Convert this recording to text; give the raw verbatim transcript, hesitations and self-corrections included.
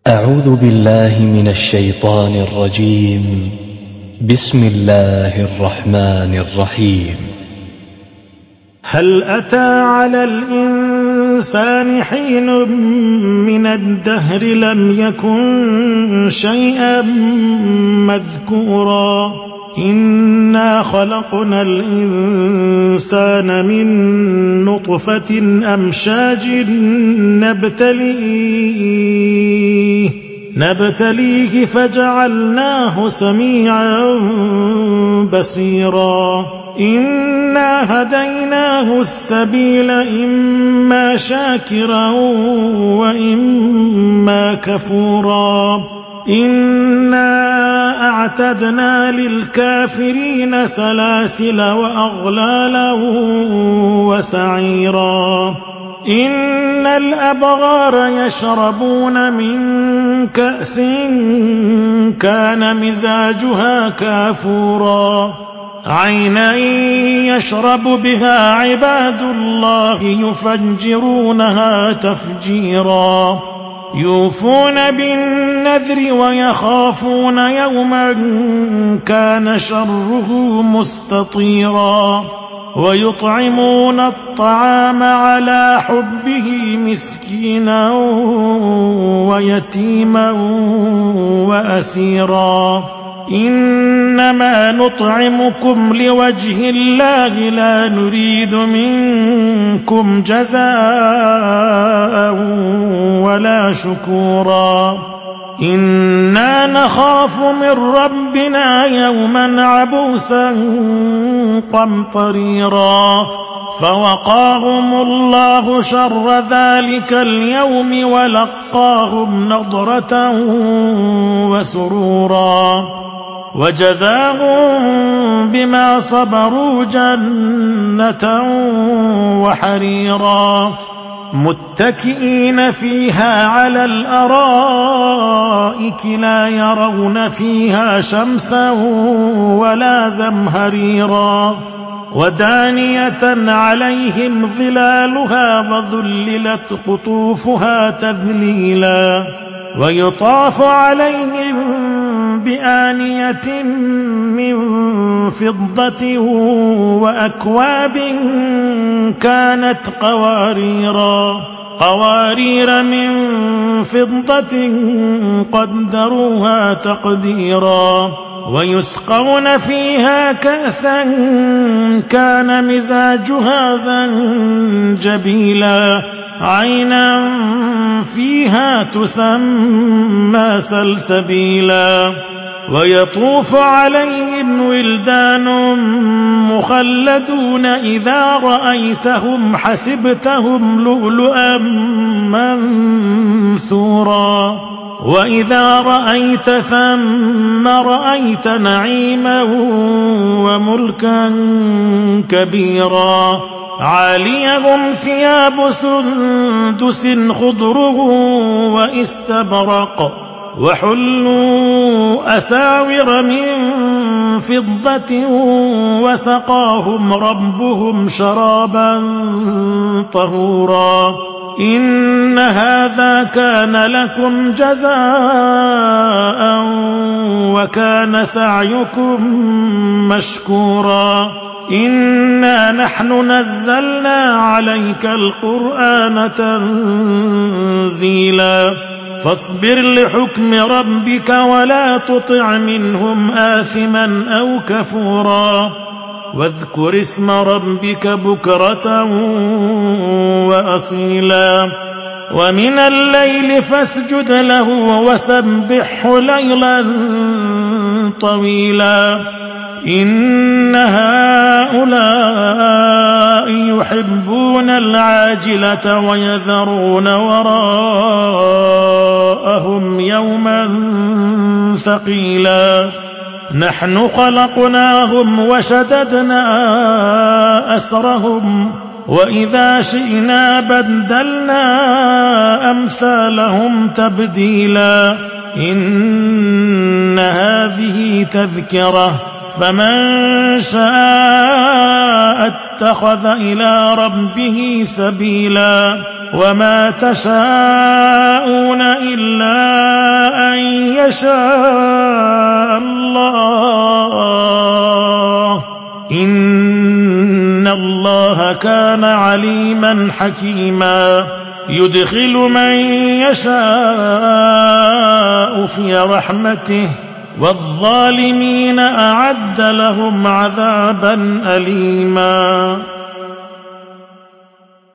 أعوذ بالله من الشيطان الرجيم. بسم الله الرحمن الرحيم. هل أتى على الإنسان حين من الدهر لم يكن شيئا مذكورا إنا خلقنا الإنسان من نطفة أمشاج نبتليه نبتليه فجعلناه سميعا بصيرا إنا هديناه السبيل إما شاكرا وإما كفورا إنا أعتدنا للكافرين سلاسل وأغلالا وسعيرا إن الأبرار يشربون من كأس كان مزاجها كافورا عينا يشرب بها عباد الله يفجرونها تفجيرا يوفون بالنذر ويخافون يوما كان شره مستطيرا ويطعمون الطعام على حبه مسكينا ويتيما وأسيرا إنما نطعمكم لوجه الله لا نريد منكم جزاء ولا شكورا إنا نخاف من ربنا يوما عبوسا قمطريرا فوقاهم الله شر ذلك اليوم ولقاهم نضرة وسرورا وجزاهم بما صبروا جنة وحريرا متكئين فيها على الأرائك لا يرون فيها شمسا ولا زمهريرا ودانية عليهم ظلالها وذللت قطوفها تذليلا ويطاف عليهم بآنية من فضة وأكواب كانت قواريرا قوارير من فضة قدروها تقديرا ويسقون فيها كأسا كان مزاجها زنجبيلا عينا فيها تسمى سلسبيلا ويطوف عليهم ولدان مخلدون إذا رأيتهم حسبتهم لؤلؤا منثورا وإذا رأيت ثم رأيت نعيما وملكا كبيرا عاليهم ثياب سندس خضر واستبرق وحلوا أساور من فضة وسقاهم ربهم شرابا طهورا إن هذا كان لكم جزاء وكان سعيكم مشكورا إنا نحن نزلنا عليك القرآن تنزيلا فاصبر لحكم ربك ولا تطع منهم آثما أو كفورا واذكر اسم ربك بكرة وأصيلا ومن الليل فاسجد له وسبحه ليلا طويلا إن هؤلاء يحبون العاجلة ويذرون وراءهم يوما ثقيلا نحن خلقناهم وشددنا أسرهم وإذا شئنا بدلنا أمثالهم تبديلا إن هذه تذكرة فمن شاء اتخذ إلى ربه سبيلا وما تشاءون إلا يشاء الله إن الله كان عليما حكيما يدخل من يشاء في رحمته والظالمين أعد لهم عذابا أليما